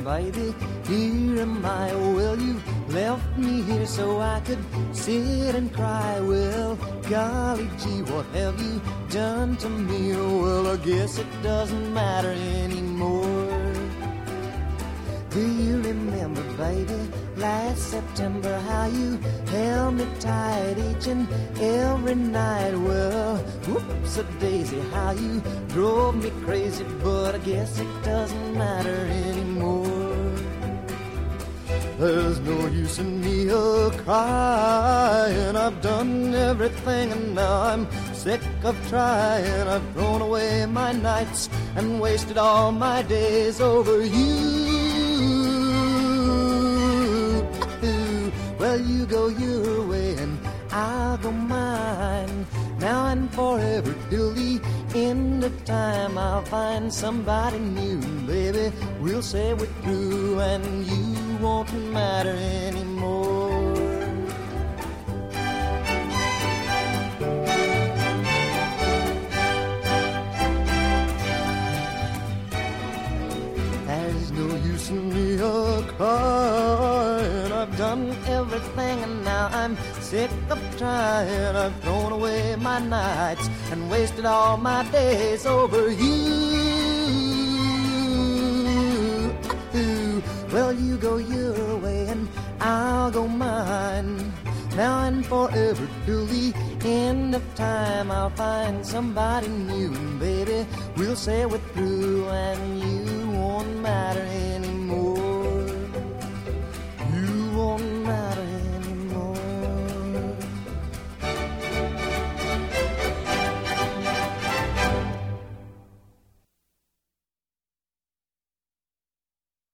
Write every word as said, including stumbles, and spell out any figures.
baby, here am I. Well, you left me here so I could sit and cry. Well, golly gee, what have you done to me? Well, I guess it doesn't matter anymore. Do you remember, baby, last September, how you held me tight each and every night? Well, whoops-a-daisy, how you drove me crazy, but I guess it doesn't matter anymore. There's no use in me a-crying. I've done everything and now I'm sick of trying. I've thrown away my nights and wasted all my days over you. Well, you go your way and I'll go mine. Now and forever till the end of time, I'll find somebody new. Baby, we'll say we're through and you won't matter anymore. There's no use in me a-crying. I've done everything and now I'm sick of trying. I've thrown away my nights and wasted all my days over you. Well, you go your way and I'll go mine. Now and forever till the end of time, I'll find somebody new. And baby, we'll say we're through and you won't matter anymore.